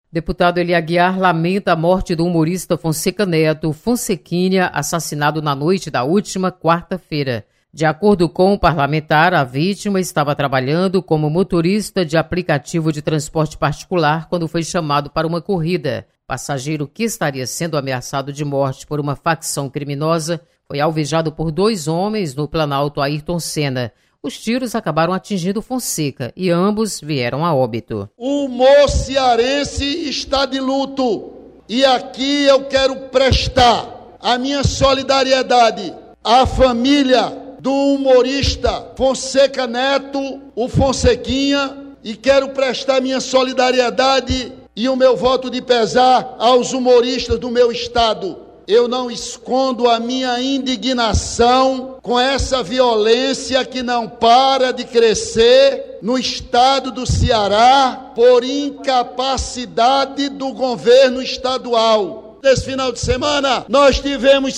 Deputado Eli Aguiar lamenta a morte do humorista Fonseca Neto, Fonsequinha, assassinado na noite da última quarta-feira. De acordo com o parlamentar, a vítima estava trabalhando como motorista de aplicativo de transporte particular quando foi chamado para uma corrida. Passageiro que estaria sendo ameaçado de morte por uma facção criminosa foi alvejado por 2 homens no Planalto Ayrton Senna. Os tiros acabaram atingindo Fonseca e ambos vieram a óbito. O humor cearense está de luto e aqui eu quero prestar a minha solidariedade à família do humorista Fonseca Neto, o Fonsequinha, e quero prestar minha solidariedade e o meu voto de pesar aos humoristas do meu estado. Eu não escondo a minha indignação com essa violência que não para de crescer no estado do Ceará por incapacidade do governo estadual. Nesse final de semana, nós tivemos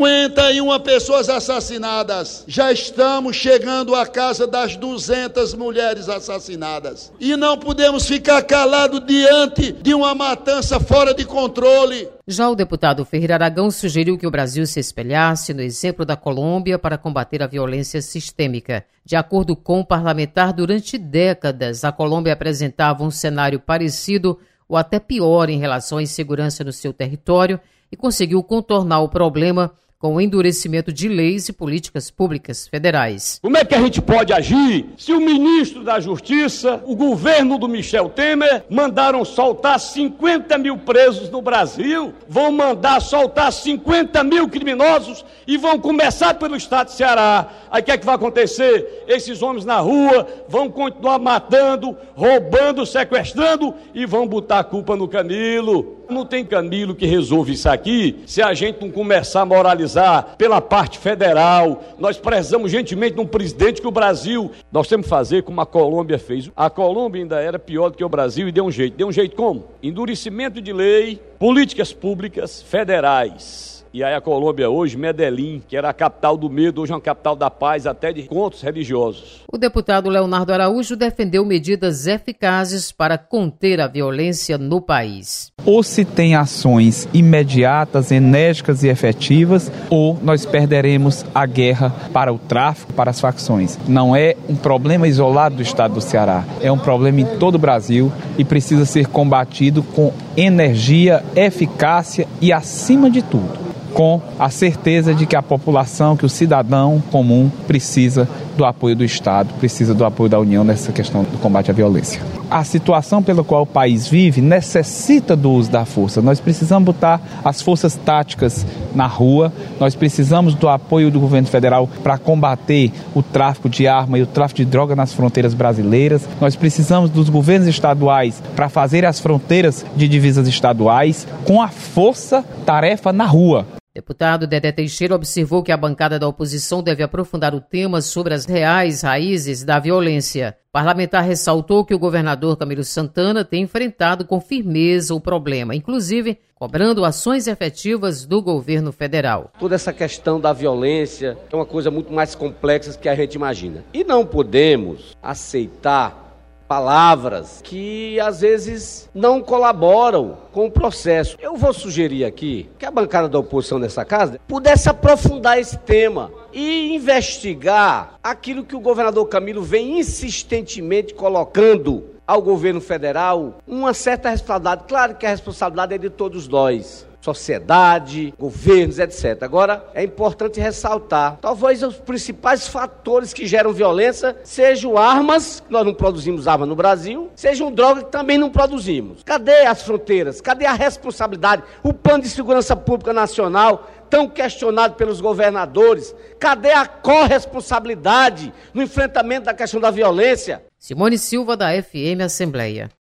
51 pessoas assassinadas. Já estamos chegando à casa das 200 mulheres assassinadas. E não podemos ficar calados diante de uma matança fora de controle. Já o deputado Ferreira Aragão sugeriu que o Brasil se espelhasse no exemplo da Colômbia para combater a violência sistêmica. De acordo com o parlamentar, durante décadas, a Colômbia apresentava um cenário parecido ou até pior em relação à insegurança no seu território e conseguiu contornar o problema com o endurecimento de leis e políticas públicas federais. Como é que a gente pode agir se o ministro da Justiça, o governo do Michel Temer, mandaram soltar 50 mil presos no Brasil, vão mandar soltar 50 mil criminosos e vão começar pelo estado de Ceará. Aí o que é que vai acontecer? Esses homens na rua vão continuar matando, roubando, sequestrando e vão botar a culpa no Camilo. Não tem Camilo que resolve isso aqui se a gente não começar a moralizar pela parte federal. Nós prezamos gentilmente num presidente que o Brasil, nós temos que fazer como a Colômbia fez. A Colômbia ainda era pior do que o Brasil e deu um jeito. Deu um jeito como? Endurecimento de lei, políticas públicas federais. E aí a Colômbia hoje, Medellín, que era a capital do medo, hoje é uma capital da paz, até de encontros religiosos. O deputado Leonardo Araújo defendeu medidas eficazes para conter a violência no país. Ou se tem ações imediatas, enérgicas e efetivas, ou nós perderemos a guerra para o tráfico, para as facções. Não é um problema isolado do estado do Ceará, é um problema em todo o Brasil e precisa ser combatido com energia, eficácia e, acima de tudo, com a certeza de que a população, que o cidadão comum precisa do apoio do Estado, precisa do apoio da União nessa questão do combate à violência. A situação pela qual o país vive necessita do uso da força. Nós precisamos botar as forças táticas na rua, nós precisamos do apoio do governo federal para combater o tráfico de arma e o tráfico de droga nas fronteiras brasileiras, nós precisamos dos governos estaduais para fazer as fronteiras de divisas estaduais com a força-tarefa na rua. Deputado Dedé Teixeira observou que a bancada da oposição deve aprofundar o tema sobre as reais raízes da violência. O parlamentar ressaltou que o governador Camilo Santana tem enfrentado com firmeza o problema, inclusive cobrando ações efetivas do governo federal. Toda essa questão da violência é uma coisa muito mais complexa do que a gente imagina. E não podemos aceitar palavras que às vezes não colaboram com o processo. Eu vou sugerir aqui que a bancada da oposição nessa casa pudesse aprofundar esse tema e investigar aquilo que o governador Camilo vem insistentemente colocando ao governo federal, uma certa responsabilidade. Claro que a responsabilidade é de todos nós, sociedade, governos, etc. Agora, é importante ressaltar, talvez os principais fatores que geram violência sejam armas, que nós não produzimos armas no Brasil, sejam drogas que também não produzimos. Cadê as fronteiras? Cadê a responsabilidade? O Plano de Segurança Pública Nacional, tão questionado pelos governadores, cadê a corresponsabilidade no enfrentamento da questão da violência? Simone Silva, da FM Assembleia.